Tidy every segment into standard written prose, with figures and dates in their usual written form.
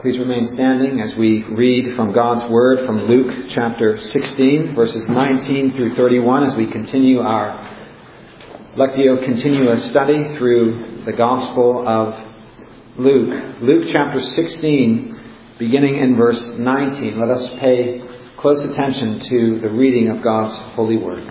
Please remain standing as we read from God's Word from Luke chapter 16, verses 19 through 31, as we continue our Lectio Continua study through the Gospel of Luke. Luke chapter 16, beginning in verse 19. Let us pay close attention to the reading of God's holy Word.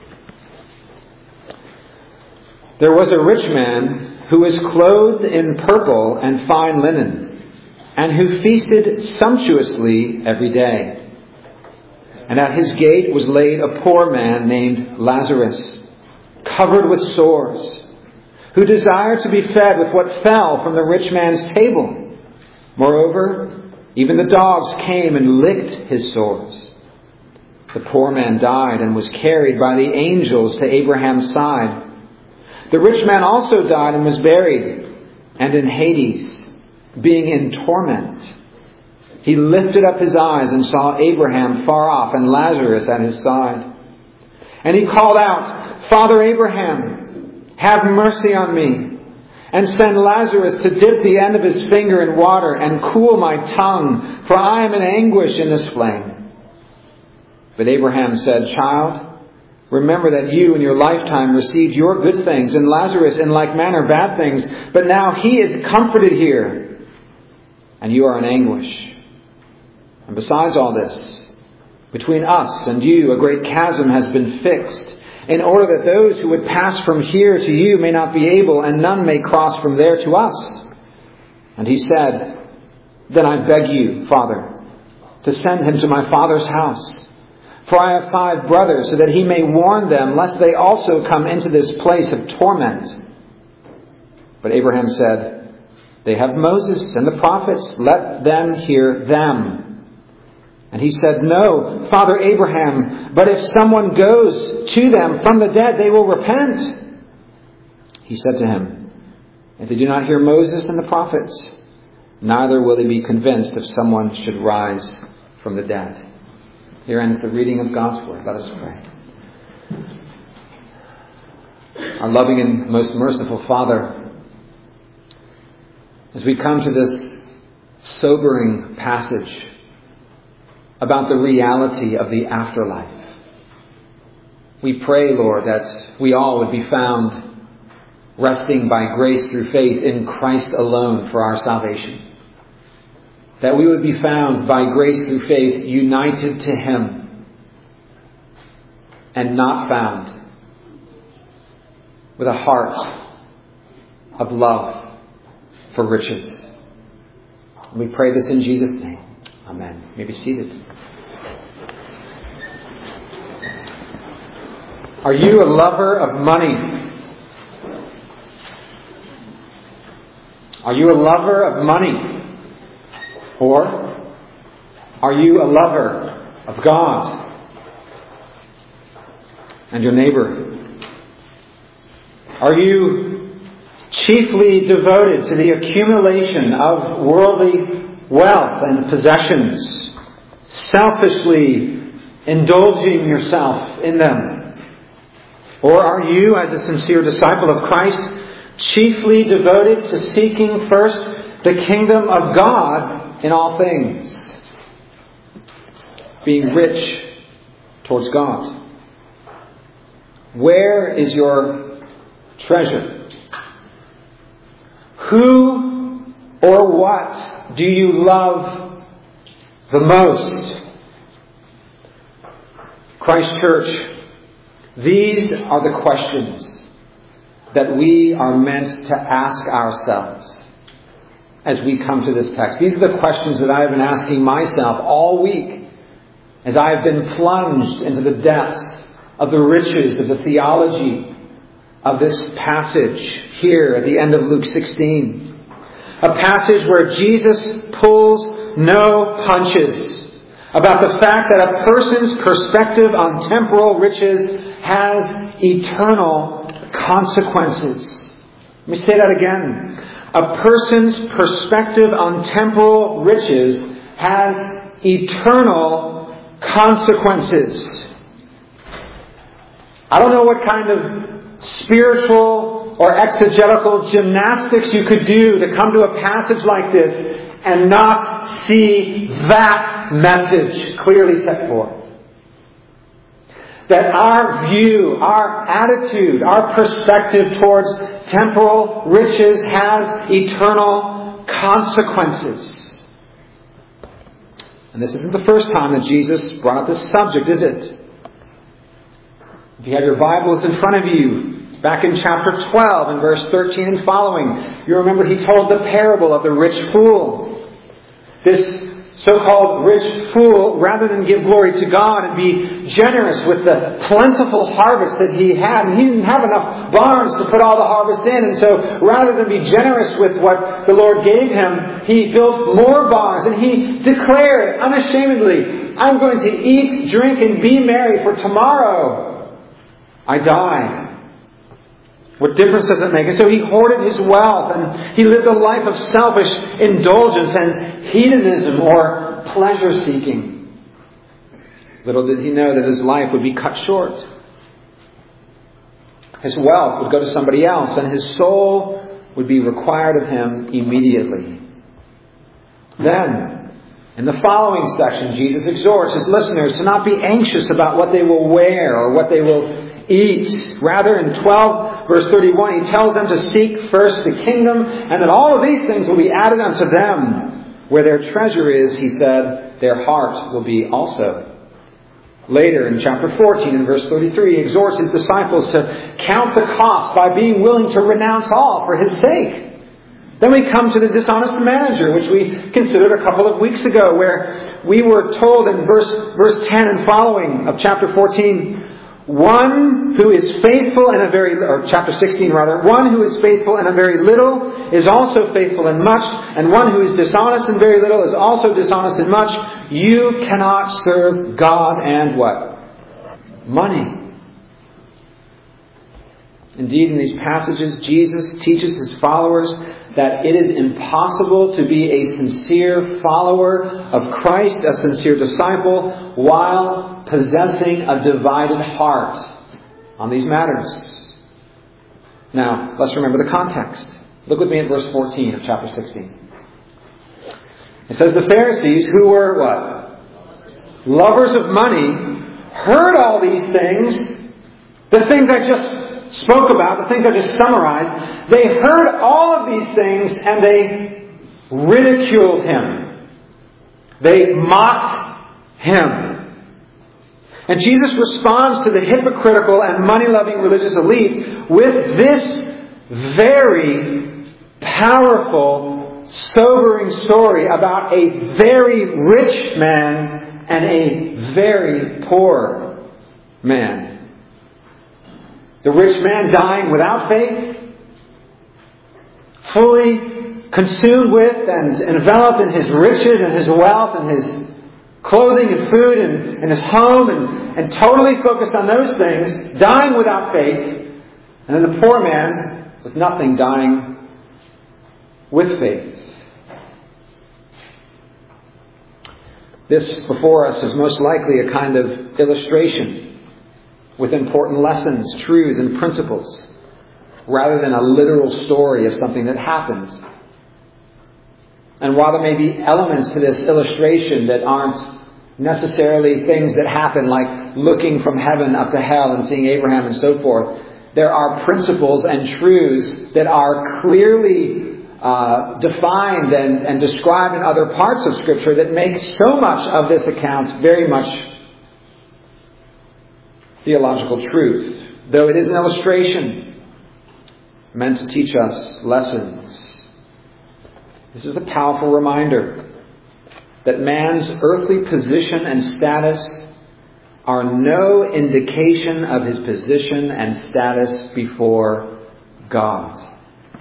There was a rich man who was clothed in purple and fine linen, and who feasted sumptuously every day. And at his gate was laid a poor man named Lazarus, covered with sores, who desired to be fed with what fell from the rich man's table. Moreover, even the dogs came and licked his sores. The poor man died and was carried by the angels to Abraham's side. The rich man also died and was buried, and in Hades, being in torment, he lifted up his eyes and saw Abraham far off and Lazarus at his side. And he called out, "Father Abraham, have mercy on me, and send Lazarus to dip the end of his finger in water and cool my tongue, for I am in anguish in this flame." But Abraham said, "Child, remember that you in your lifetime received your good things, and Lazarus in like manner bad things. But now he is comforted here, and you are in anguish. And besides all this, between us and you a great chasm has been fixed, in order that those who would pass from here to you may not be able, and none may cross from there to us." And he said, "Then I beg you, Father, to send him to my father's house. For I have 5 brothers, so that he may warn them, lest they also come into this place of torment." But Abraham said, "They have Moses and the prophets. Let them hear them." And he said, "No, Father Abraham, but if someone goes to them from the dead, they will repent." He said to him, "If they do not hear Moses and the prophets, neither will they be convinced if someone should rise from the dead." Here ends the reading of God's Word. Let us pray. Our loving and most merciful Father, as we come to this sobering passage about the reality of the afterlife, we pray, Lord, that we all would be found resting by grace through faith in Christ alone for our salvation. That we would be found by grace through faith united to Him, and not found with a heart of love for riches. We pray this in Jesus' name. Amen. You may be seated. Are you a lover of money? Are you a lover of money? Or are you a lover of God and your neighbor? Are you chiefly devoted to the accumulation of worldly wealth and possessions, selfishly indulging yourself in them? Or are you, as a sincere disciple of Christ, chiefly devoted to seeking first the kingdom of God in all things, being rich towards God? Where is your treasure? Who or what do you love the most? Christ Church, these are the questions that we are meant to ask ourselves as we come to this text. These are the questions that I have been asking myself all week as I have been plunged into the depths of the riches of the theology of this passage here at the end of Luke 16. A passage where Jesus pulls no punches about the fact that a person's perspective on temporal riches has eternal consequences. Let me say that again. A person's perspective on temporal riches has eternal consequences. I don't know what kind of spiritual or exegetical gymnastics you could do to come to a passage like this and not see that message clearly set forth. That our view, our attitude, our perspective towards temporal riches has eternal consequences. And this isn't the first time that Jesus brought up this subject, is it? If you have your Bibles in front of you, back in chapter 12 and verse 13 and following, you remember he told the parable of the rich fool. This so-called rich fool, rather than give glory to God and be generous with the plentiful harvest that he had, and he didn't have enough barns to put all the harvest in, and so rather than be generous with what the Lord gave him, he built more barns, and he declared unashamedly, I'm going to eat, drink, and be merry, for tomorrow I die. What difference does it make? And so he hoarded his wealth, and he lived a life of selfish indulgence and hedonism or pleasure-seeking. Little did he know that his life would be cut short. His wealth would go to somebody else, and his soul would be required of him immediately. Then, in the following section, Jesus exhorts his listeners to not be anxious about what they will wear or what they will eat. Rather, in 12 verse 31, he tells them to seek first the kingdom, and that all of these things will be added unto them. Where their treasure is, he said, their heart will be also. Later, in chapter 14 and verse 33, he exhorts his disciples to count the cost by being willing to renounce all for his sake. Then we come to the dishonest manager, which we considered a couple of weeks ago, where we were told in verse 10 and following of chapter 14, one who is faithful in a very, or chapter 16 rather, one who is faithful in a very little is also faithful in much, and one who is dishonest in very little is also dishonest in much. You cannot serve God and what? Money. Indeed, in these passages, Jesus teaches his followers that it is impossible to be a sincere follower of Christ, a sincere disciple, while possessing a divided heart on these matters. Now, let's remember the context. Look with me at verse 14 of chapter 16. It says, the Pharisees, who were what? Lovers of money, heard all these things, the things I just spoke about, the things I just summarized. They heard all of these things and they ridiculed him. They mocked him. And Jesus responds to the hypocritical and money-loving religious elite with this very powerful, sobering story about a very rich man and a very poor man. The rich man dying without faith, fully consumed with and enveloped in his riches and his wealth and his clothing and food and his home and totally focused on those things, dying without faith. And then the poor man with nothing, dying with faith. This before us is most likely a kind of illustration with important lessons, truths, and principles, rather than a literal story of something that happened. And while there may be elements to this illustration that aren't necessarily things that happen, like looking from heaven up to hell and seeing Abraham and so forth, there are principles and truths that are clearly defined and described in other parts of Scripture that make so much of this account very much theological truth, though it is an illustration meant to teach us lessons. This is a powerful reminder that man's earthly position and status are no indication of his position and status before God.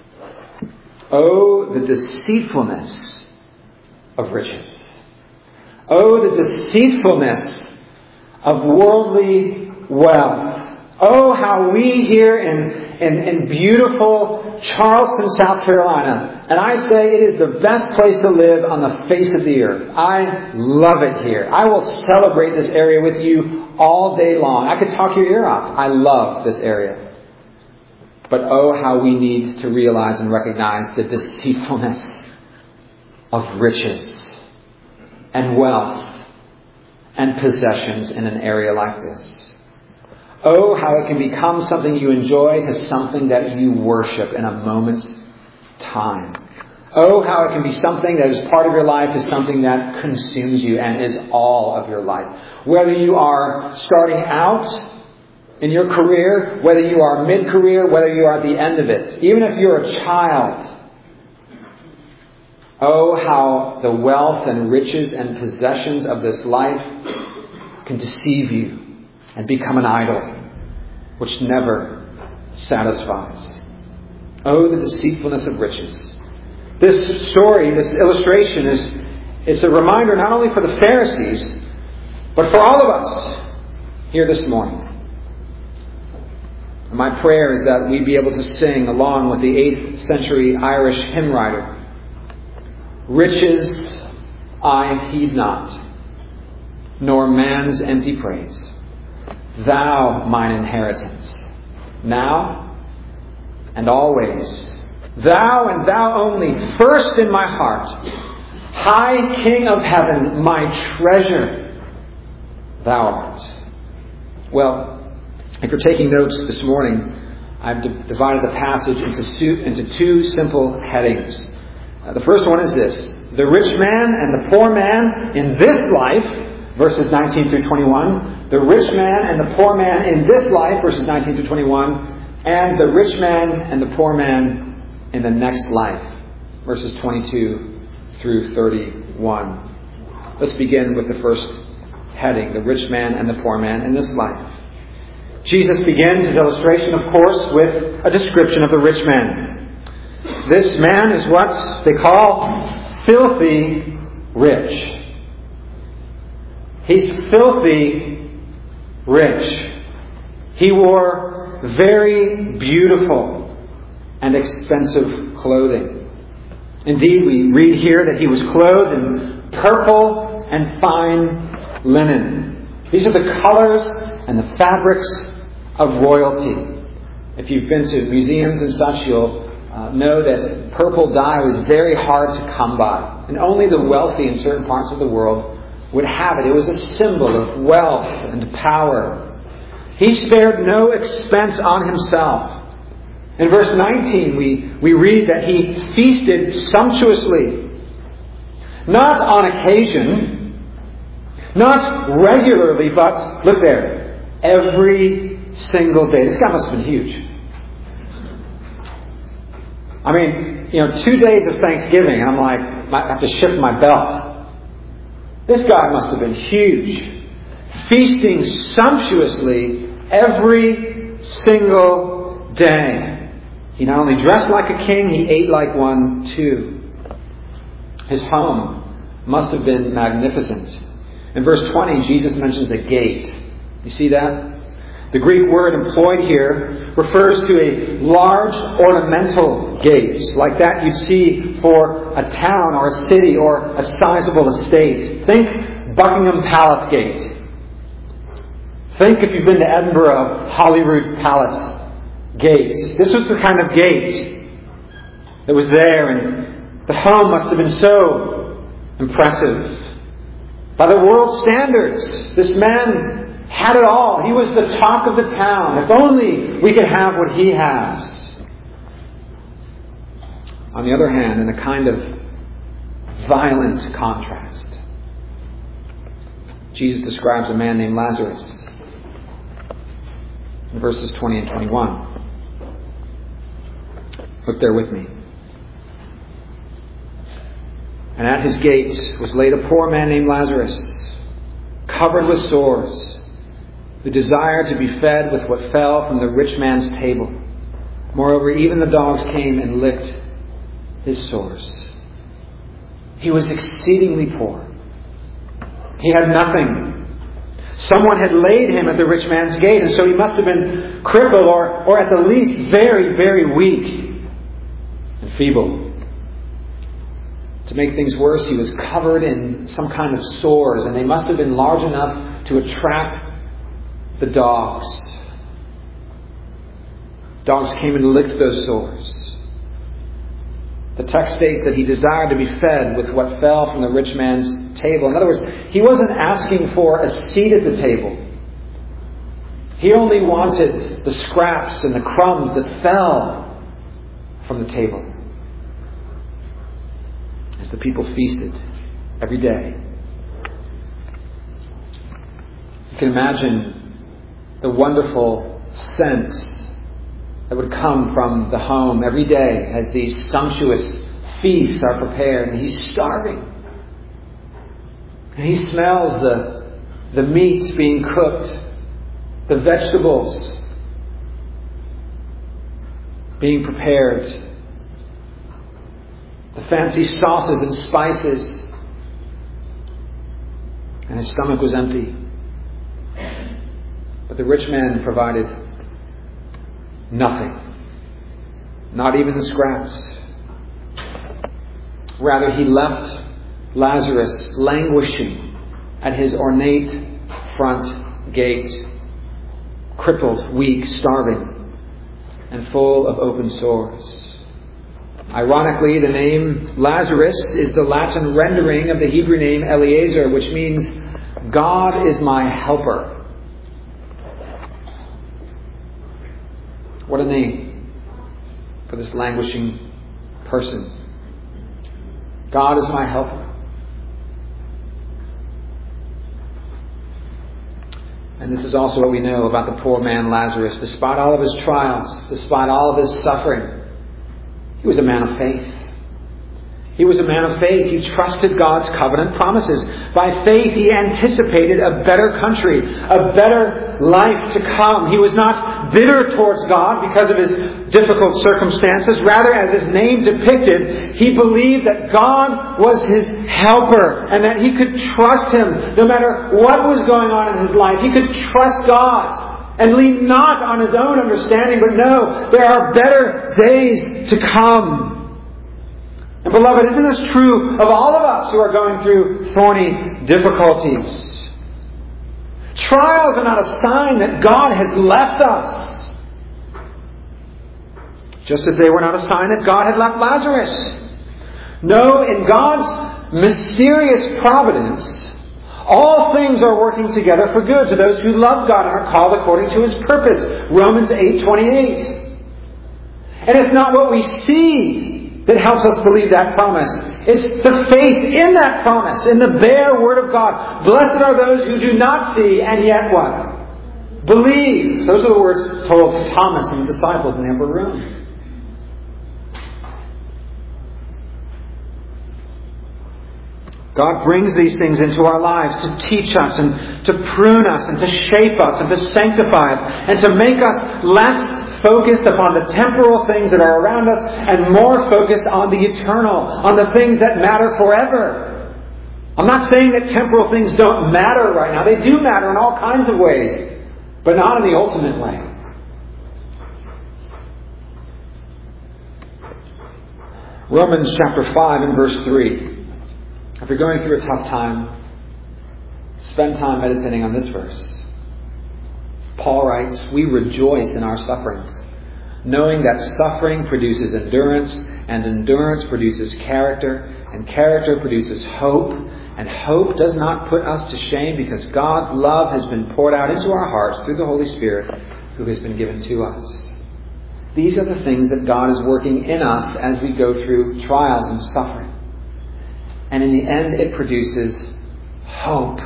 Oh, the deceitfulness of riches. Oh, the deceitfulness of worldly wealth. Oh, how we here in beautiful Charleston, South Carolina, and I say it is the best place to live on the face of the earth. I love it here. I will celebrate this area with you all day long. I could talk your ear off. I love this area. But oh, how we need to realize and recognize the deceitfulness of riches and wealth and possessions in an area like this. Oh, how it can become something you enjoy to something that you worship in a moment's time. Oh, how it can be something that is part of your life to something that consumes you and is all of your life. Whether you are starting out in your career, whether you are mid-career, whether you are at the end of it, even if you're a child. Oh, how the wealth and riches and possessions of this life can deceive you and become an idol, which never satisfies. Oh, the deceitfulness of riches. This story, this illustration it's a reminder not only for the Pharisees, but for all of us here this morning. And my prayer is that we be able to sing along with the 8th century Irish hymn writer, "Riches I heed not, nor man's empty praise. Thou mine inheritance, now and always. Thou and thou only, first in my heart. High King of heaven, my treasure, thou art." Well, if you're taking notes this morning, I've divided the passage into two simple headings. The first one is this: the rich man and the poor man in this life, verses 19 through 21. The rich man and the poor man in this life, verses 19 through 21. And the rich man and the poor man in the next life, verses 22 through 31. Let's begin with the first heading, the rich man and the poor man in this life. Jesus begins his illustration, of course, with a description of the rich man. This man is what they call filthy rich. He's filthy rich. He wore very beautiful and expensive clothing. Indeed, we read here that he was clothed in purple and fine linen. These are the colors and the fabrics of royalty. If you've been to museums and such, you'll know that purple dye was very hard to come by. And only the wealthy in certain parts of the world would have it. It was a symbol of wealth and power. He spared no expense on himself. In verse 19, we read that he feasted sumptuously. Not on occasion, not regularly, but, look there, every single day. This guy must have been huge. I mean, 2 days of Thanksgiving, and I'm like, I have to shift my belt. This guy must have been huge. Feasting sumptuously every single day. He not only dressed like a king, he ate like one too. His home must have been magnificent. In verse 20, Jesus mentions a gate. You see that? The Greek word employed here refers to a large ornamental gate, like that you'd see for a town or a city or a sizable estate. Think Buckingham Palace Gate. Think, if you've been to Edinburgh, Holyrood Palace Gate. This was the kind of gate that was there, and the home must have been so impressive. By the world standards, this man had it all. He was the talk of the town. If only we could have what he has. On the other hand, in a kind of violent contrast, Jesus describes a man named Lazarus in verses 20 and 21. Look there with me. And at his gate was laid a poor man named Lazarus, covered with sores, who desired to be fed with what fell from the rich man's table. Moreover, even the dogs came and licked his sores. He was exceedingly poor. He had nothing. Someone had laid him at the rich man's gate, and so he must have been crippled or at the least very, very weak and feeble. To make things worse, he was covered in some kind of sores, and they must have been large enough to attract the dogs. Dogs came and licked those sores. The text states that he desired to be fed with what fell from the rich man's table. In other words, he wasn't asking for a seat at the table. He only wanted the scraps and the crumbs that fell from the table. As the people feasted every day. You can imagine the wonderful sense that would come from the home every day as these sumptuous feasts are prepared, and he's starving. And he smells the meats being cooked, the vegetables being prepared, the fancy sauces and spices, and his stomach was empty. But the rich man provided nothing, not even the scraps. Rather, he left Lazarus languishing at his ornate front gate, crippled, weak, starving, and full of open sores. Ironically, the name Lazarus is the Latin rendering of the Hebrew name Eliezer, which means God is my helper. What a name for this languishing person. God is my helper. And this is also what we know about the poor man Lazarus. Despite all of his trials, despite all of his suffering, he was a man of faith. He was a man of faith. He trusted God's covenant promises. By faith, he anticipated a better country, a better life to come. He was not bitter towards God because of his difficult circumstances. Rather, as his name depicted, he believed that God was his helper and that he could trust him no matter what was going on in his life. He could trust God and lean not on his own understanding, but no, there are better days to come. And beloved, isn't this true of all of us who are going through thorny difficulties? Trials are not a sign that God has left us. Just as they were not a sign that God had left Lazarus. No, in God's mysterious providence, all things are working together for good to those who love God and are called according to His purpose. Romans 8:28. And it's not what we see that helps us believe that promise. It's the faith in that promise, in the bare Word of God. Blessed are those who do not see and yet what? Believe. Those are the words told to Thomas and the disciples in the upper room. God brings these things into our lives to teach us and to prune us and to shape us and to sanctify us and to make us less focused upon the temporal things that are around us and more focused on the eternal, on the things that matter forever. I'm not saying that temporal things don't matter right now. They do matter in all kinds of ways, but not in the ultimate way. Romans chapter 5 and verse 3. If you're going through a tough time, spend time meditating on this verse. Paul writes, "We rejoice in our sufferings, knowing that suffering produces endurance, and endurance produces character, and character produces hope, and hope does not put us to shame because God's love has been poured out into our hearts through the Holy Spirit who has been given to us." These are the things that God is working in us as we go through trials and suffering. And in the end, it produces hope.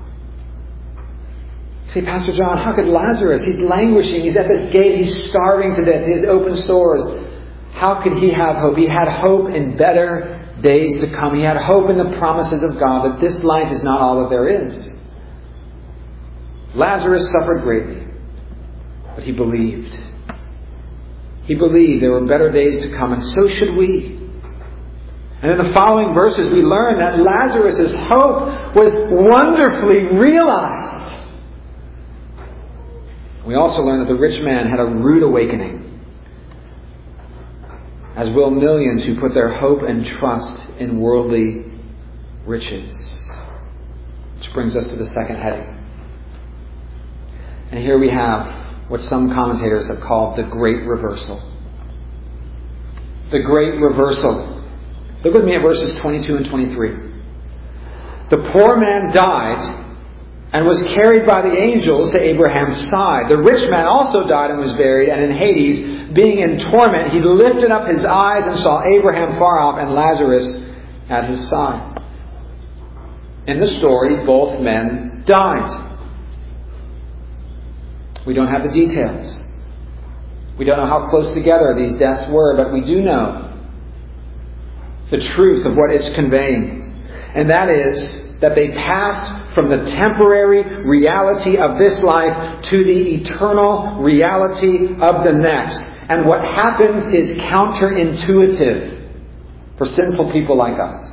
Say, Pastor John, how could Lazarus, he's languishing, he's at this gate, he's starving to death, he has open sores. How could he have hope? He had hope in better days to come. He had hope in the promises of God that this life is not all that there is. Lazarus suffered greatly, but he believed. He believed there were better days to come, and so should we. And in the following verses, we learn that Lazarus' hope was wonderfully realized. We also learn that the rich man had a rude awakening, as will millions who put their hope and trust in worldly riches. Which brings us to the second heading. And here we have what some commentators have called the great reversal. The great reversal. Look with me at verses 22 and 23. The poor man died and was carried by the angels to Abraham's side. The rich man also died and was buried, and in Hades, being in torment, he lifted up his eyes and saw Abraham far off and Lazarus at his side. In the story, both men died. We don't have the details. We don't know how close together these deaths were, but we do know the truth of what it's conveying. And that is that they passed from the temporary reality of this life to the eternal reality of the next. And what happens is counterintuitive for sinful people like us.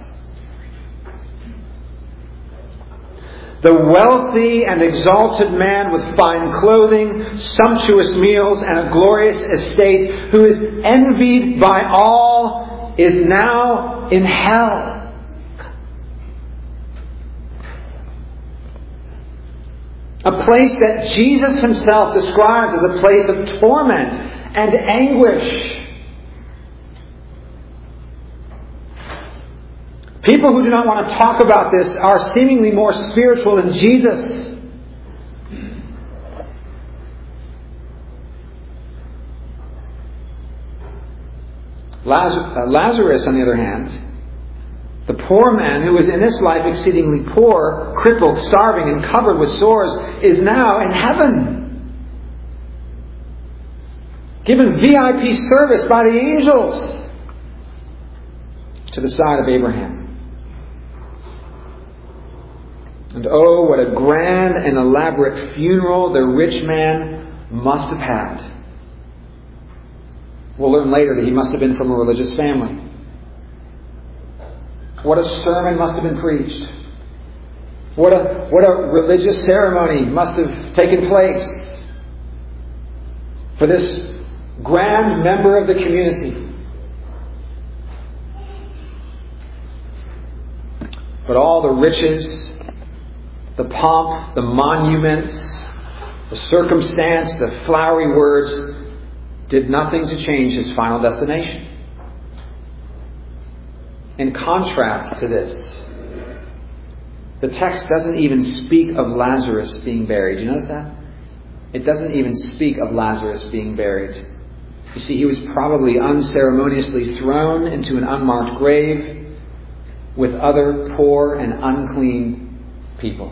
The wealthy and exalted man with fine clothing, sumptuous meals, and a glorious estate, who is envied by all, is now in hell. A place that Jesus himself describes as a place of torment and anguish. People who do not want to talk about this are seemingly more spiritual than Jesus. Lazarus, on the other hand, the poor man who was in this life exceedingly poor, crippled, starving, and covered with sores, is now in heaven, given VIP service by the angels to the side of Abraham. And oh, what a grand and elaborate funeral the rich man must have had. We'll learn later that he must have been from a religious family. What a sermon must have been preached. What a religious ceremony must have taken place for this grand member of the community. But all the riches, the pomp, the monuments, the circumstance, the flowery words did nothing to change his final destination. In contrast to this, the text doesn't even speak of Lazarus being buried. Do you notice that? It doesn't even speak of Lazarus being buried. You see, he was probably unceremoniously thrown into an unmarked grave with other poor and unclean people.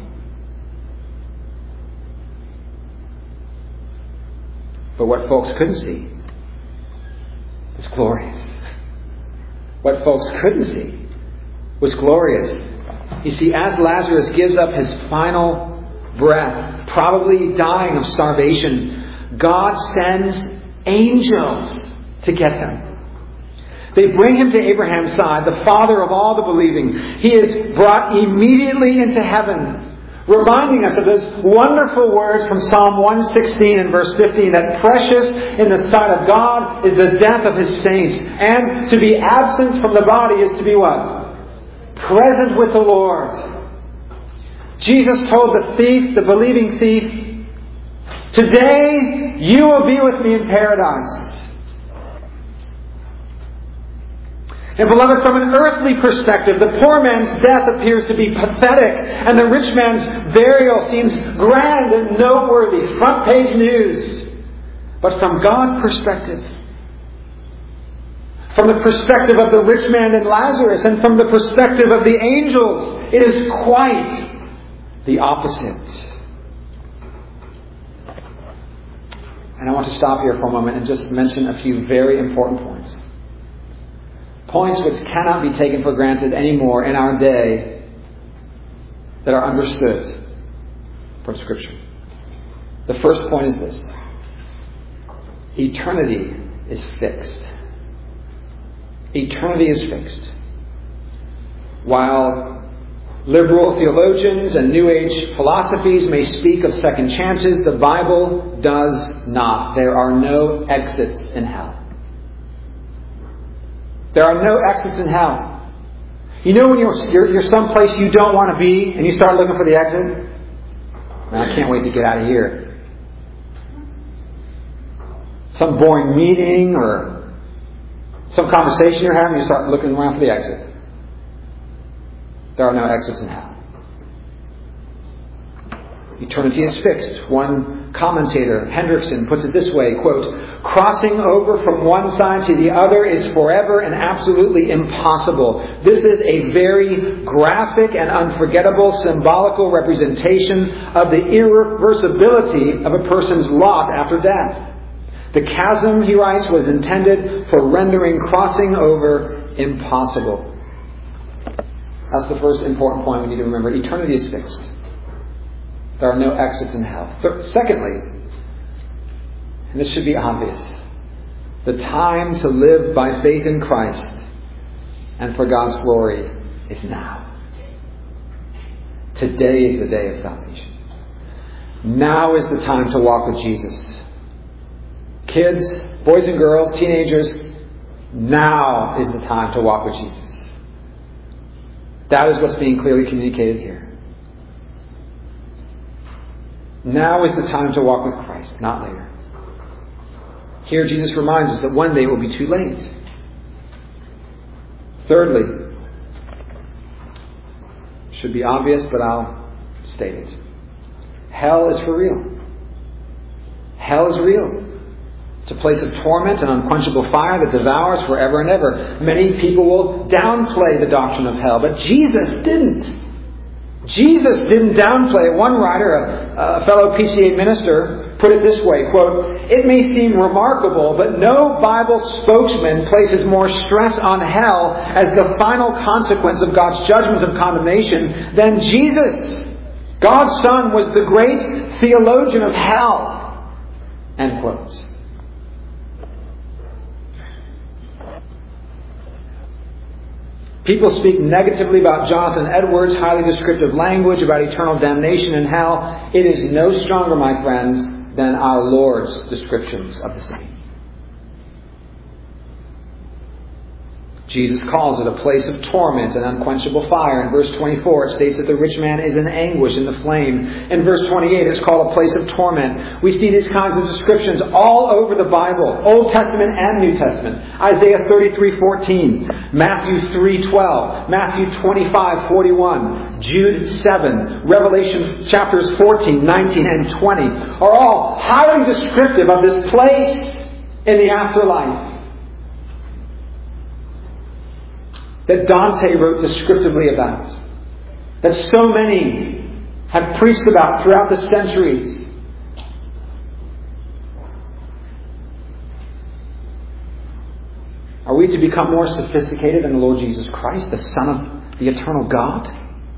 But what folks couldn't see was glorious. What folks couldn't see was glorious. You see, as Lazarus gives up his final breath, probably dying of starvation, God sends angels to get him. They bring him to Abraham's side, the father of all the believing. He is brought immediately into heaven, reminding us of those wonderful words from Psalm 116 and verse 15, that precious in the sight of God is the death of His saints. And to be absent from the body is to be what? Present with the Lord. Jesus told the thief, the believing thief, today you will be with me in paradise. And beloved, from an earthly perspective, the poor man's death appears to be pathetic, and the rich man's burial seems grand and noteworthy, front page news. But from God's perspective, from the perspective of the rich man and Lazarus, and from the perspective of the angels, it is quite the opposite. And I want to stop here for a moment and just mention a few very important points. Points which cannot be taken for granted anymore in our day, that are understood from Scripture. The first point is this: eternity is fixed. Eternity is fixed. While liberal theologians and New Age philosophies may speak of second chances, the Bible does not. There are no exits in hell. There are no exits in hell. You know when you're someplace you don't want to be and you start looking for the exit? Man, I can't wait to get out of here. Some boring meeting or Some conversation you're having, you start looking around for the exit. There are no exits in hell. Eternity is fixed. One commentator, Hendrickson, puts it this way, quote, "Crossing over from one side to the other is forever and absolutely impossible. This is a very graphic and unforgettable symbolical representation of the irreversibility of a person's lot after death. The chasm," he writes, "was intended for rendering crossing over impossible." That's the first important point we need to remember. Eternity is fixed. There are no exits in hell. Secondly, and this should be obvious, the time to live by faith in Christ and for God's glory is now. Today is the day of salvation. Now is the time to walk with Jesus. Kids, boys and girls, teenagers, now is the time to walk with Jesus. That is what's being clearly communicated here. Now is the time to walk with Christ, not later. Here Jesus reminds us that one day it will be too late. Thirdly, should be obvious, but I'll state it. Hell is for real. Hell is real. It's a place of torment and unquenchable fire that devours forever and ever. Many people will downplay the doctrine of hell, but Jesus didn't. Jesus didn't downplay it. One writer, a fellow PCA minister, put it this way, quote, "It may seem remarkable, but no Bible spokesman places more stress on hell as the final consequence of God's judgment of condemnation than Jesus. God's Son was the great theologian of hell." End quote. People speak negatively about Jonathan Edwards' highly descriptive language about eternal damnation in hell. It is no stronger, my friends, than our Lord's descriptions of the same. Jesus calls it a place of torment and unquenchable fire. In verse 24, it states that the rich man is in anguish in the flame. In verse 28, it's called a place of torment. We see these kinds of descriptions all over the Bible, Old Testament and New Testament. Isaiah 33:14, Matthew 3:12, Matthew 25:41, Jude 7, Revelation chapters 14, 19, and 20 are all highly descriptive of this place in the afterlife that Dante wrote descriptively about, that so many have preached about throughout the centuries. Are we to become more sophisticated than the Lord Jesus Christ, the Son of the eternal God?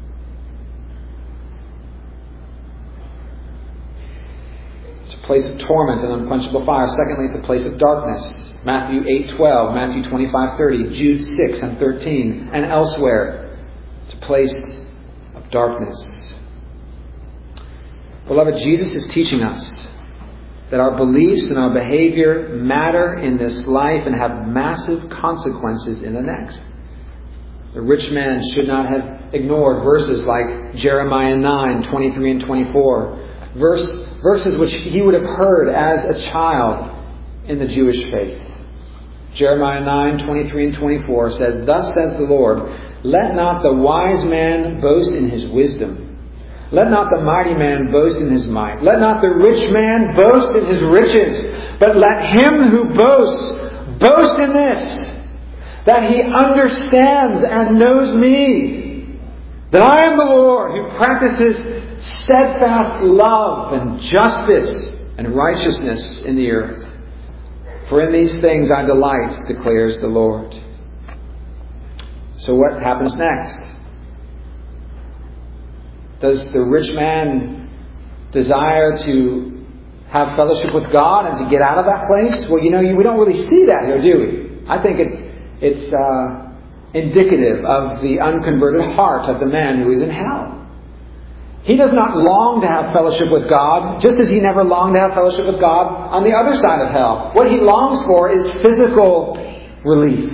It's a place of torment and unquenchable fire. Secondly, it's a place of darkness. Matthew 8:12, Matthew 25:30, Jude 6 and 13, and elsewhere. It's a place of darkness. Beloved, Jesus is teaching us that our beliefs and our behavior matter in this life and have massive consequences in the next. The rich man should not have ignored verses like Jeremiah 9:23 and 24, verses which he would have heard as a child in the Jewish faith. Jeremiah 9:23 and 24 says, "Thus says the Lord, let not the wise man boast in his wisdom. Let not the mighty man boast in his might. Let not the rich man boast in his riches. But let him who boasts, boast in this, that he understands and knows me, that I am the Lord who practices steadfast love and justice and righteousness in the earth. For in these things I delight, declares the Lord." So what happens next? Does the rich man desire to have fellowship with God and to get out of that place? Well, we don't really see that here, do we? I think it's indicative of the unconverted heart of the man who is in hell. He does not long to have fellowship with God, just as he never longed to have fellowship with God on the other side of hell. What he longs for is physical relief.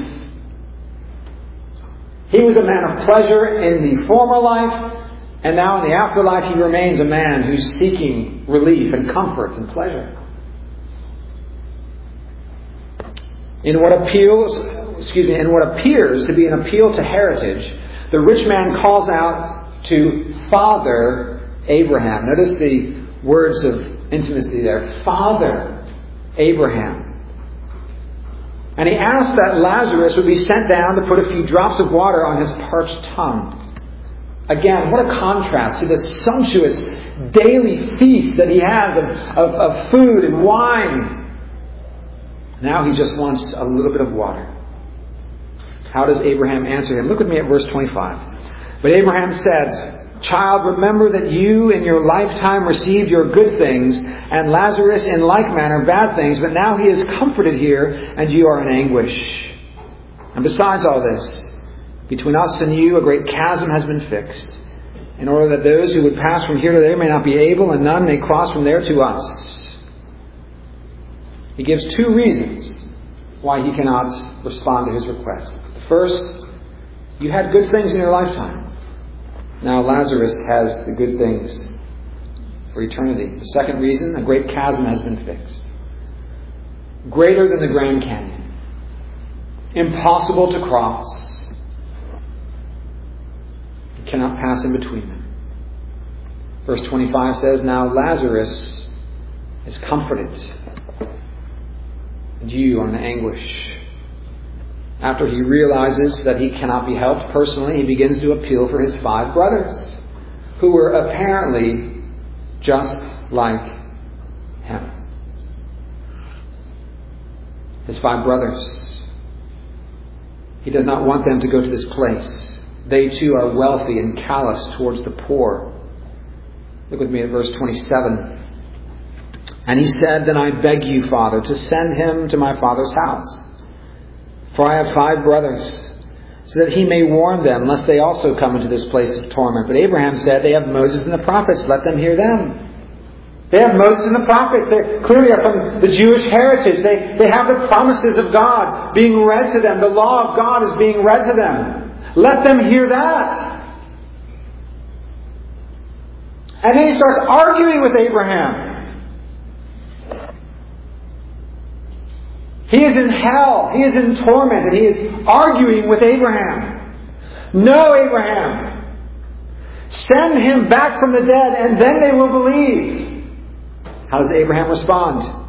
He was a man of pleasure in the former life, and now in the afterlife he remains a man who's seeking relief and comfort and pleasure. In what appears in what appears to be an appeal to heritage, the rich man calls out to Father Abraham. Notice the words of intimacy there. Father Abraham. And he asked that Lazarus would be sent down to put a few drops of water on his parched tongue. Again, what a contrast to the sumptuous daily feast that he has of food and wine. Now he just wants a little bit of water. How does Abraham answer him? Look with me at verse 25. But Abraham said, Child, remember that you in your lifetime received your good things, and Lazarus in like manner bad things, but now he is comforted here, and you are in anguish. And besides all this, between us and you a great chasm has been fixed, in order that those who would pass from here to there may not be able, and none may cross from there to us. He gives two reasons why he cannot respond to his request. The first, you had good things in your lifetime. Now Lazarus has the good things for eternity. The second reason, a great chasm has been fixed. Greater than the Grand Canyon. Impossible to cross. You cannot pass in between them. Verse 25 says, Now Lazarus is comforted, and you are in anguish. After he realizes that he cannot be helped personally, he begins to appeal for his 5 brothers, who were apparently just like him. His 5 brothers. He does not want them to go to this place. They too are wealthy and callous towards the poor. Look with me at verse 27. And he said, Then I beg you, Father, to send him to my father's house. For I have 5 brothers, so that he may warn them, lest they also come into this place of torment. But Abraham said, They have Moses and the prophets, let them hear them. They have Moses and the prophets. They clearly are from the Jewish heritage. They have the promises of God being read to them. The law of God is being read to them. Let them hear that. And then he starts arguing with Abraham. He is in hell. He is in torment. And he is arguing with Abraham. No, Abraham. Send him back from the dead and then they will believe. How does Abraham respond?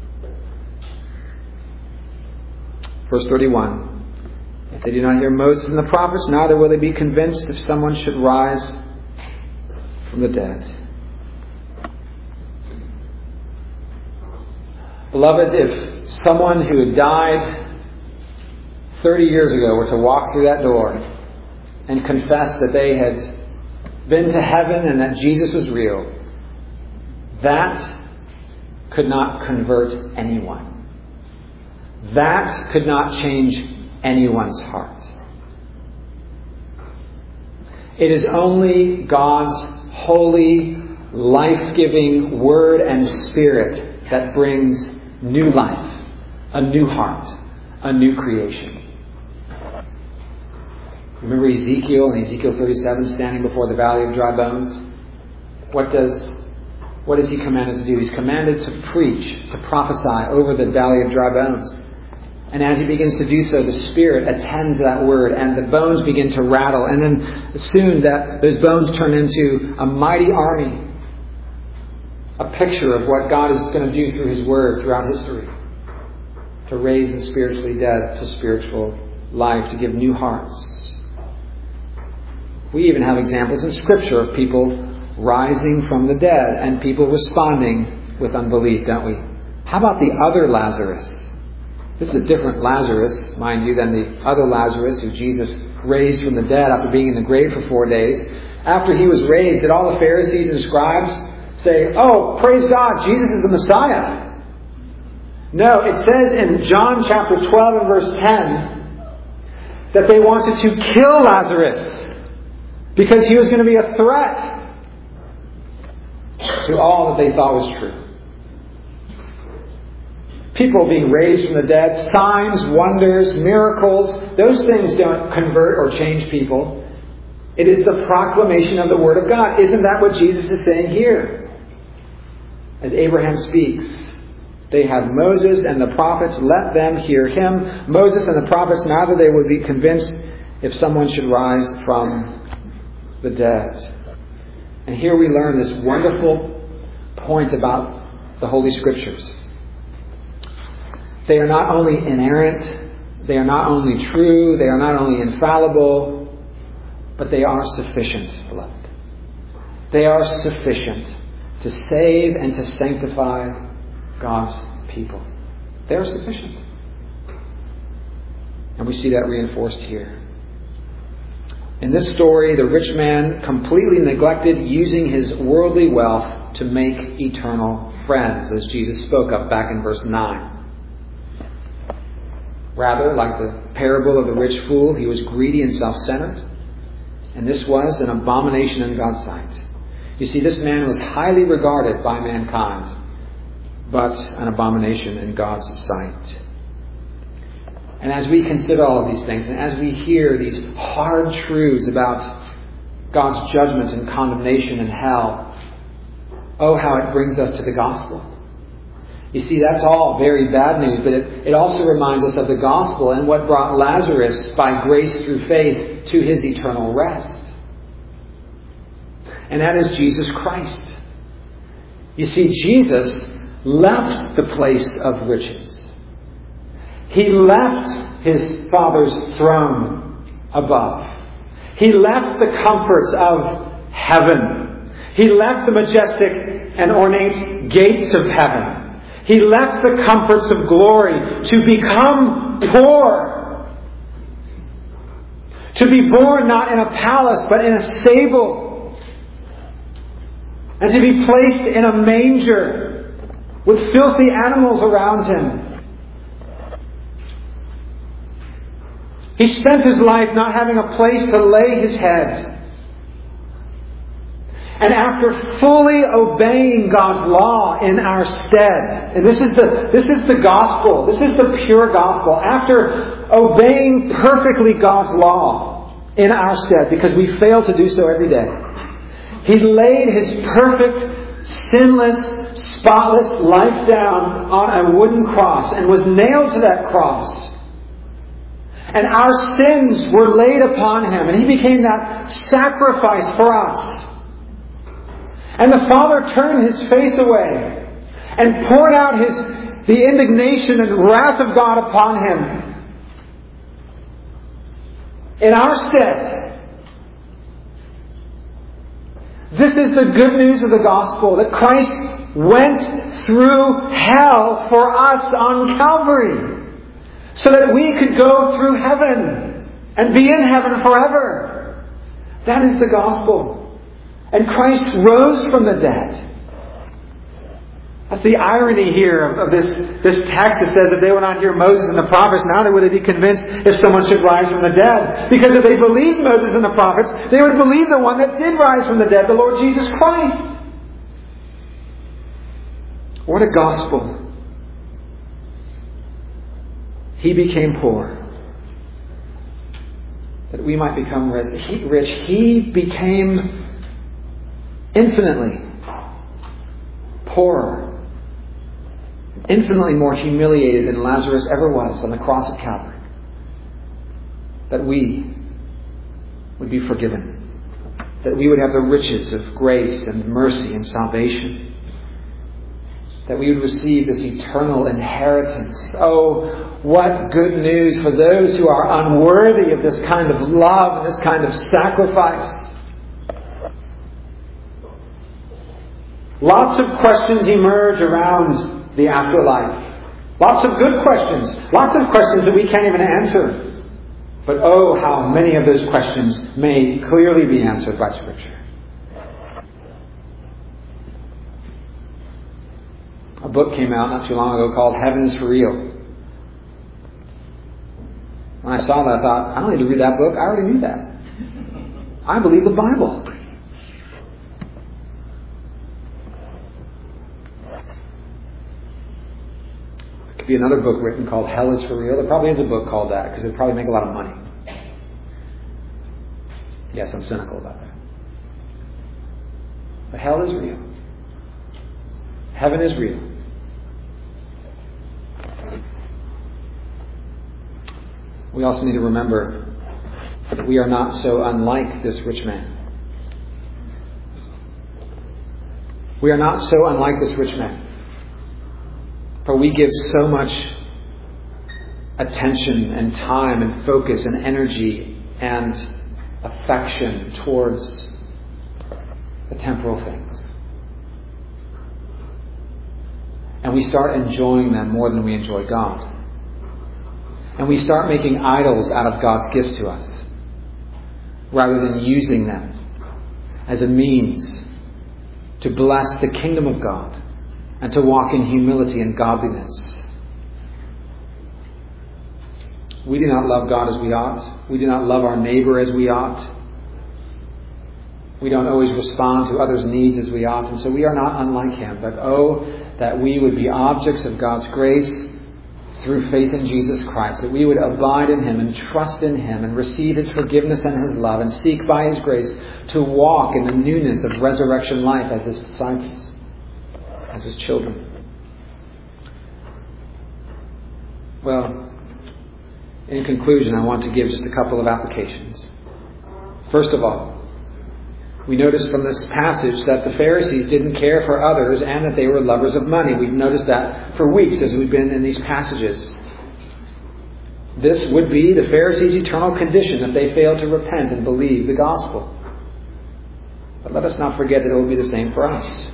Verse 31. If they do not hear Moses and the prophets, neither will they be convinced if someone should rise from the dead. Beloved, if someone who had died 30 years ago were to walk through that door and confess that they had been to heaven and that Jesus was real, that could not convert anyone. That could not change anyone's heart. It is only God's holy, life-giving Word and Spirit that brings new life, a new heart, a new creation. Remember Ezekiel in Ezekiel 37 standing before the valley of dry bones? What is he commanded to do? He's commanded to preach, to prophesy over the valley of dry bones. And as he begins to do so, the Spirit attends that word and the bones begin to rattle. And then soon those bones turn into a mighty army. A picture of what God is going to do through His Word throughout history. To raise the spiritually dead to spiritual life, to give new hearts. We even have examples in Scripture of people rising from the dead and people responding with unbelief, don't we? How about the other Lazarus? This is a different Lazarus, mind you, than the other Lazarus who Jesus raised from the dead after being in the grave for 4 days. After he was raised, did all the Pharisees and scribes say, "Oh, praise God, Jesus is the Messiah"? No, it says in John chapter 12 and verse 10 that they wanted to kill Lazarus because he was going to be a threat to all that they thought was true. People being raised from the dead, signs, wonders, miracles, those things don't convert or change people. It is the proclamation of the Word of God. Isn't that what Jesus is saying here? As Abraham speaks, They have Moses and the prophets. Let them hear him. Moses and the prophets, neither they would be convinced if someone should rise from the dead. And here we learn this wonderful point about the Holy Scriptures. They are not only inerrant, they are not only true, they are not only infallible, but they are sufficient, beloved. They are sufficient to save and to sanctify God's people. They are sufficient. And we see that reinforced here. In this story, the rich man completely neglected using his worldly wealth to make eternal friends, as Jesus spoke of back in verse 9. Rather, like the parable of the rich fool, he was greedy and self-centered. And this was an abomination in God's sight. You see, this man was highly regarded by mankind, but an abomination in God's sight. And as we consider all of these things, and as we hear these hard truths about God's judgment and condemnation and hell, oh, how it brings us to the gospel. You see, that's all very bad news, but it also reminds us of the gospel and what brought Lazarus, by grace through faith, to his eternal rest. And that is Jesus Christ. You see, Jesus left the place of riches. He left his Father's throne above. He left the comforts of heaven. He left the majestic and ornate gates of heaven. He left the comforts of glory to become poor. To be born not in a palace but in a stable. And to be placed in a manger with filthy animals around him. He spent his life not having a place to lay his head. And after fully obeying God's law in our stead, and this is the gospel, this is the pure gospel, after obeying perfectly God's law in our stead, because we fail to do so every day, He laid His perfect, sinless, spotless life down on a wooden cross and was nailed to that cross. And our sins were laid upon Him, and He became that sacrifice for us. And the Father turned His face away and poured out the indignation and wrath of God upon Him in our stead. This is the good news of the gospel, that Christ went through hell for us on Calvary, so that we could go through heaven and be in heaven forever. That is the gospel. And Christ rose from the dead. That's the irony here of this text. It says, if they would not hear Moses and the prophets, now they would be convinced if someone should rise from the dead. Because if they believed Moses and the prophets, they would believe the one that did rise from the dead, the Lord Jesus Christ. What a gospel. He became poor, that we might become rich. He became infinitely poorer, infinitely more humiliated than Lazarus ever was on the cross of Calvary, that we would be forgiven, that we would have the riches of grace and mercy and salvation, that we would receive this eternal inheritance. Oh, what good news for those who are unworthy of this kind of love and this kind of sacrifice. Lots of questions emerge around the afterlife. Lots of good questions. Lots of questions that we can't even answer. But oh, how many of those questions may clearly be answered by Scripture. A book came out not too long ago called Heaven is for Real. When I saw that, I thought, I don't need to read that book. I already knew that. I believe the Bible. There could be another book written called Hell is for Real. There probably is a book called that because it would probably make a lot of money. Yes, I'm cynical about that. But hell is real. Heaven is real. we also need to remember that we are not so unlike this rich man. We are not so unlike this rich man. For we give so much attention and time and focus and energy and affection towards the temporal things. And we start enjoying them more than we enjoy God. And we start making idols out of God's gifts to us, rather than using them as a means to bless the kingdom of God and to walk in humility and godliness. We do not love God as we ought. We do not love our neighbor as we ought. We don't always respond to others' needs as we ought. And so we are not unlike him. But oh, that we would be objects of God's grace through faith in Jesus Christ. That we would abide in him and trust in him and receive his forgiveness and his love and seek by his grace to walk in the newness of resurrection life as his disciples, as his children. Well, in conclusion, I want to give just a couple of applications. First of all, we notice from this passage that the Pharisees didn't care for others and that they were lovers of money. We've noticed that for weeks as we've been in these passages. This would be the Pharisees' eternal condition if they fail to repent and believe the gospel. But let us not forget that it will be the same for us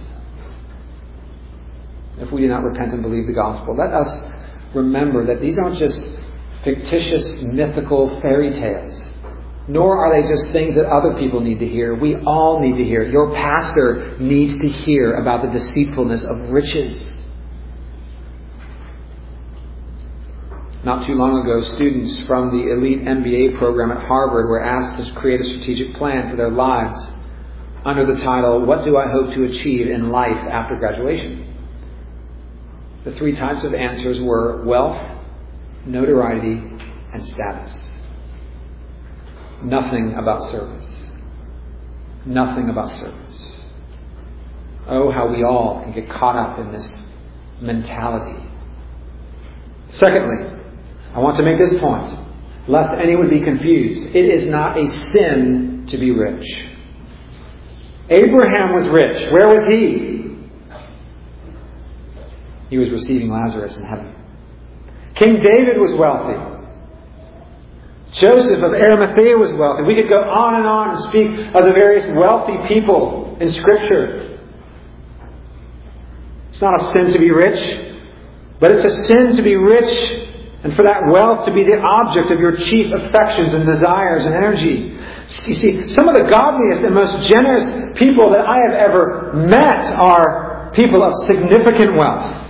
if we do not repent and believe the gospel. Let us remember that these aren't just fictitious, mythical fairy tales. Nor are they just things that other people need to hear. We all need to hear it. Your pastor needs to hear about the deceitfulness of riches. Not too long ago, students from the elite MBA program at Harvard were asked to create a strategic plan for their lives under the title, "What do I hope to achieve in life after graduation?" The three types of answers were wealth, notoriety, and status. Nothing about service. Nothing about service. Oh, how we all can get caught up in this mentality. Secondly, I want to make this point, lest any would be confused. It is not a sin to be rich. Abraham was rich. Where was he? He was receiving Lazarus in heaven. King David was wealthy. Joseph of Arimathea was wealthy. We could go on and speak of the various wealthy people in Scripture. It's not a sin to be rich, but it's a sin to be rich and for that wealth to be the object of your chief affections and desires and energy. You see, some of the godliest and most generous people that I have ever met are people of significant wealth.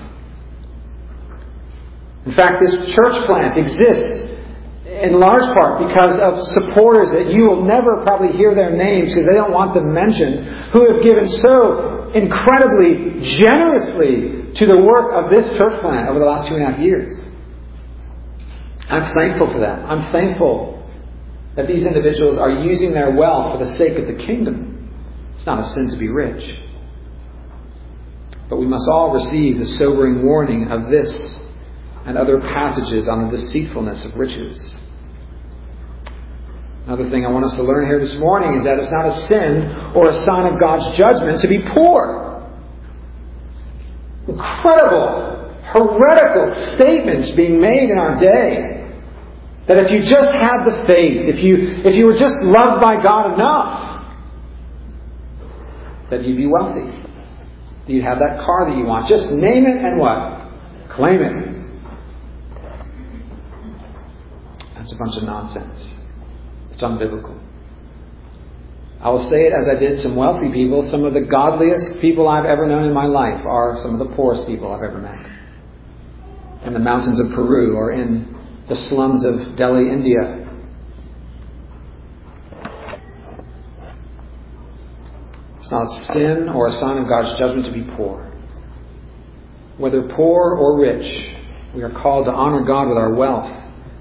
In fact, this church plant exists in large part because of supporters that you will never probably hear their names because they don't want them mentioned, who have given so incredibly generously to the work of this church plant over the last 2.5 years. I'm thankful for that. I'm thankful that these individuals are using their wealth for the sake of the kingdom. It's not a sin to be rich. But we must all receive the sobering warning of this and other passages on the deceitfulness of riches. Another thing I want us to learn here this morning is that it's not a sin or a sign of God's judgment to be poor. Incredible, heretical statements being made in our day. That if you just had the faith, if you were just loved by God enough, that you'd be wealthy. You'd have that car that you want. Just name it and what? Claim it. That's a bunch of nonsense. It's unbiblical. I will say it as I did some wealthy people. Some of the godliest people I've ever known in my life are some of the poorest people I've ever met. In the mountains of Peru or in the slums of Delhi, India. It's not a sin or a sign of God's judgment to be poor. Whether poor or rich, we are called to honor God with our wealth.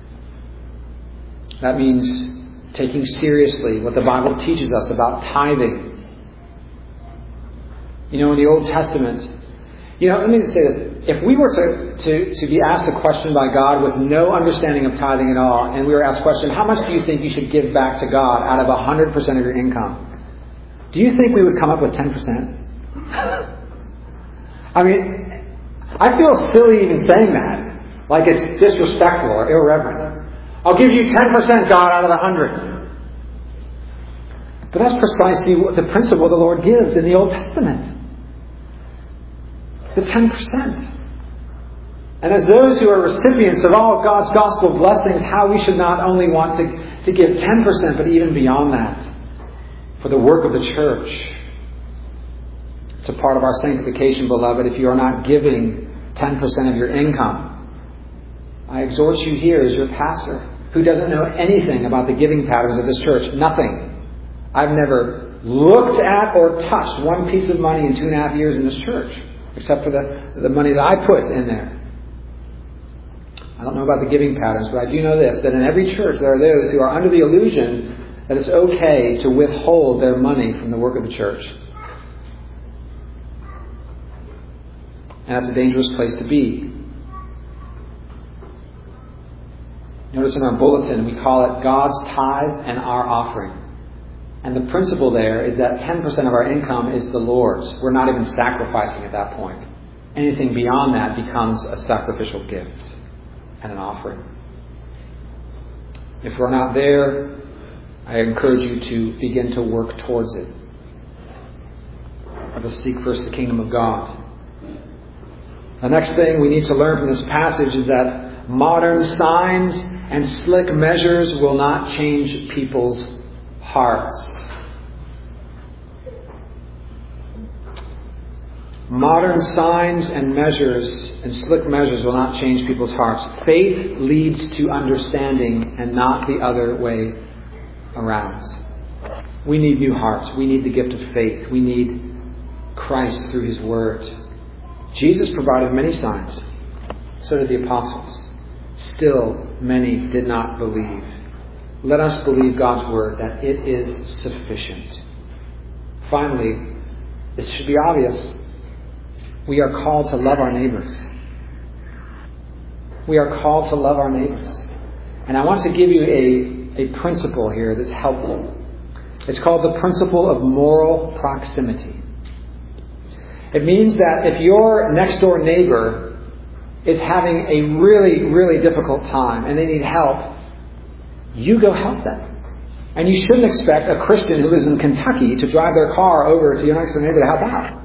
That means taking seriously what the Bible teaches us about tithing. You know, in the Old Testament, Let me just say this. If we were to be asked a question by God with no understanding of tithing at all, and we were asked a question, how much do you think you should give back to God out of 100% of your income? Do you think we would come up with 10%? I mean, I feel silly even saying that. Like it's disrespectful or irreverent. I'll give you 10%, God, out of the 100. But that's precisely the principle the Lord gives in the Old Testament. The 10%. And as those who are recipients of all of God's gospel blessings, how we should not only want to give 10%, but even beyond that, for the work of the church. It's a part of our sanctification, beloved, if you are not giving 10% of your income. I exhort you here as your pastor, who doesn't know anything about the giving patterns of this church. Nothing. I've never looked at or touched one piece of money in 2.5 years in this church, except for the money that I put in there. I don't know about the giving patterns, but I do know this, that in every church there are those who are under the illusion that it's okay to withhold their money from the work of the church. And that's a dangerous place to be. Notice in our bulletin we call it God's tithe and our offering. And the principle there is that 10% of our income is the Lord's. We're not even sacrificing at that point. Anything beyond that becomes a sacrificial gift and an offering. If we're not there, I encourage you to begin to work towards it. Let us seek first the kingdom of God. The next thing we need to learn from this passage is that modern signs and slick measures will not change people's hearts. Modern signs and measures and slick measures will not change people's hearts. Faith leads to understanding and not the other way around. We need new hearts. We need the gift of faith. We need Christ through His Word. Jesus provided many signs. So did the apostles. Still, many did not believe. Let us believe God's Word that it is sufficient. Finally, this should be obvious. We are called to love our neighbors. We are called to love our neighbors. And I want to give you a principle here that's helpful. It's called the principle of moral proximity. It means that if your next door neighbor is having a really, really difficult time and they need help, you go help them. And you shouldn't expect a Christian who lives in Kentucky to drive their car over to your next door neighbor to help out.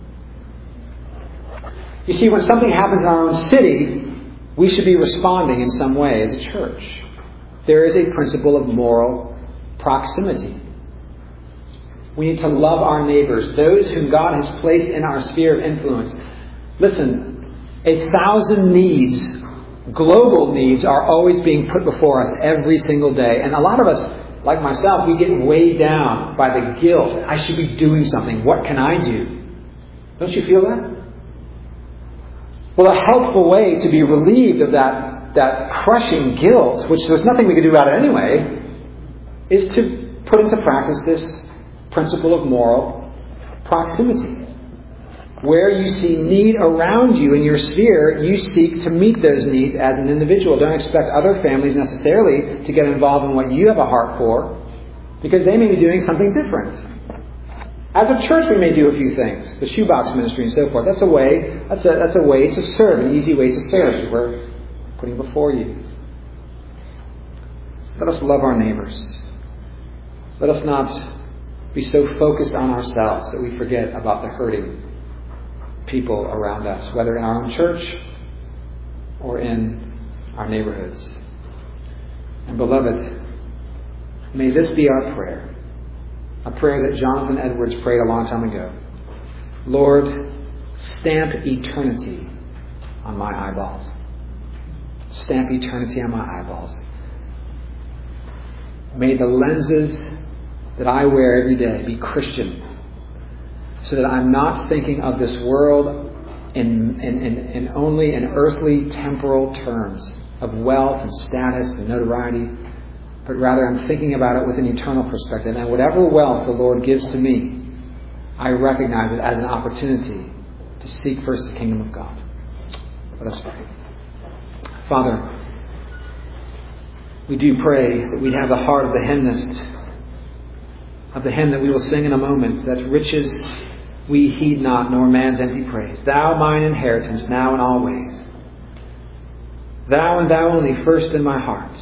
You see, when something happens in our own city, we should be responding in some way as a church. There is a principle of moral proximity. We need to love our neighbors, those whom God has placed in our sphere of influence. Listen, 1,000 needs, global needs, are always being put before us every single day. And a lot of us, like myself, we get weighed down by the guilt. I should be doing something. What can I do? Don't you feel that? Well, a helpful way to be relieved of that crushing guilt, which there's nothing we can do about it anyway, is to put into practice this principle of moral proximity. Where you see need around you in your sphere, you seek to meet those needs as an individual. Don't expect other families necessarily to get involved in what you have a heart for, because they may be doing something different. As a church, we may do a few things, the shoebox ministry and so forth. That's a way. That's a way to serve, an easy way to serve. We're putting before you. Let us love our neighbors. Let us not be so focused on ourselves that we forget about the hurting people around us, whether in our own church or in our neighborhoods. And beloved, may this be our prayer. A prayer that Jonathan Edwards prayed a long time ago. Lord, stamp eternity on my eyeballs. Stamp eternity on my eyeballs. May the lenses that I wear every day be Christian, so that I'm not thinking of this world in only in earthly, temporal terms of wealth and status and notoriety, but rather I'm thinking about it with an eternal perspective. And whatever wealth the Lord gives to me, I recognize it as an opportunity to seek first the kingdom of God. Let us pray. Father, we do pray that we'd have the heart of the hymnist, of the hymn that we will sing in a moment, that riches we heed not, nor man's empty praise. Thou mine inheritance, now and always. Thou and thou only, first in my heart.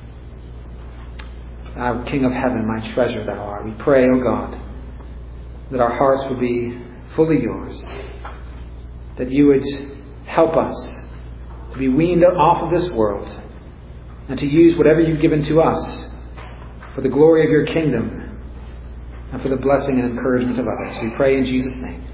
Thou, King of heaven, my treasure thou art. We pray, O God, that our hearts would be fully yours, that you would help us to be weaned off of this world and to use whatever you've given to us for the glory of your kingdom and for the blessing and encouragement of others. We pray in Jesus' name.